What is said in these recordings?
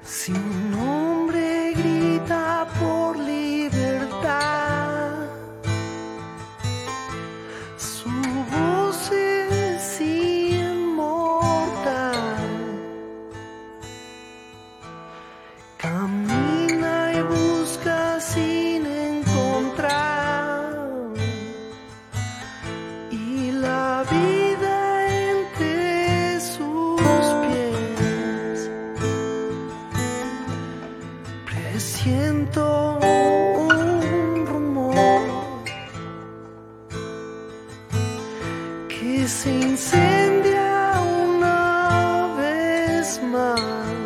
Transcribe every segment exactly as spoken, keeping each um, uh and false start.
Si un hombre grita por libertad, su voz es inmortal. Camina y busca sin encontrar, y la vida entre sus pies. Presiento un rumor que se incendia una vez más.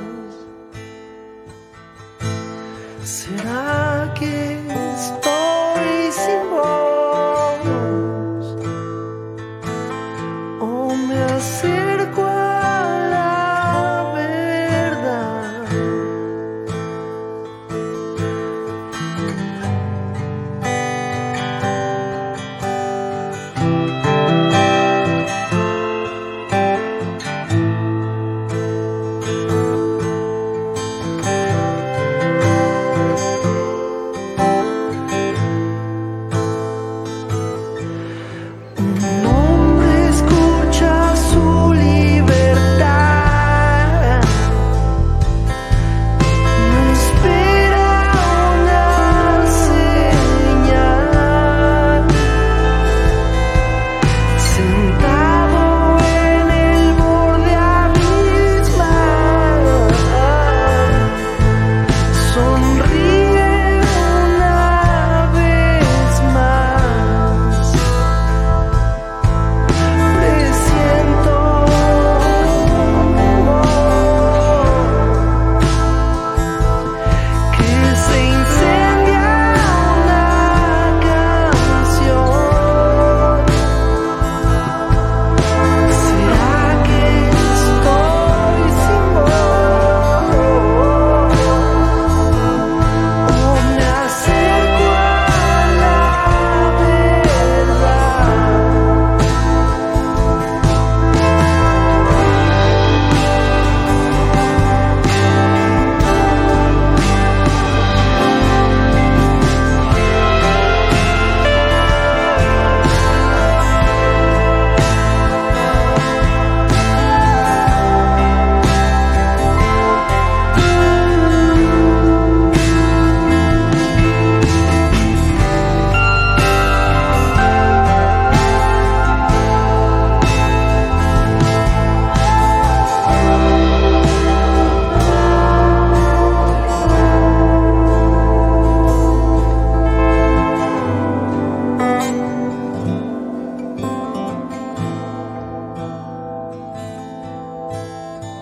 ¿Será que estoy sin voz? ¿O me acerco a la verdad?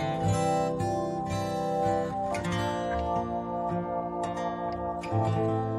Thank you.